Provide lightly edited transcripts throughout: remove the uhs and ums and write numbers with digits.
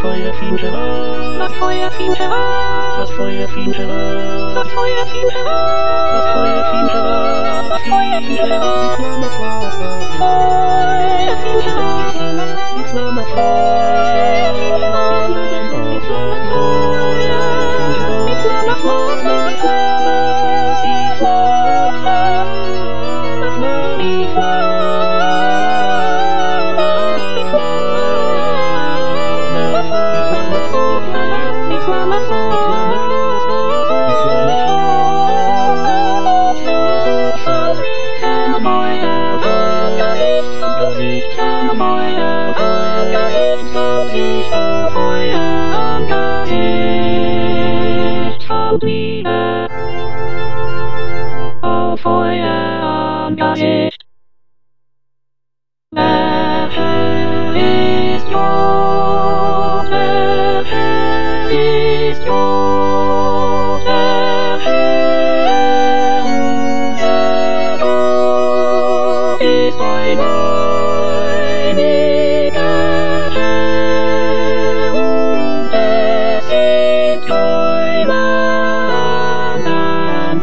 Feuerfienchen, das Feuerfienchen, das Feuerfienchen, das Feuerfienchen, das Feuerfienchen, das Feuerfienchen, die Flamme Feuerfienchen, die Flamme Liebe, oh Feuer am Gesicht. Welche ist tot, welche ist tot, welche Tod ist ein einiger Herr, und es sind keine anderen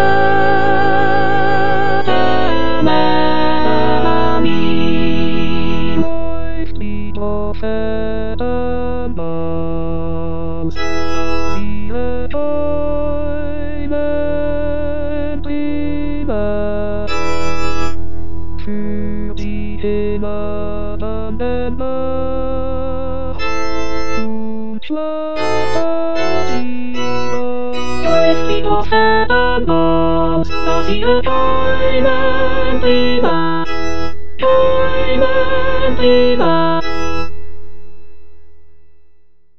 Götter mehr mir. Läuft die Prophetenmanns, ihre Träume drüber, für die hinabenden Nacht und schlafen sie läuft die Prophetenmanns, dass ihre Träume drüber, Träume drüber.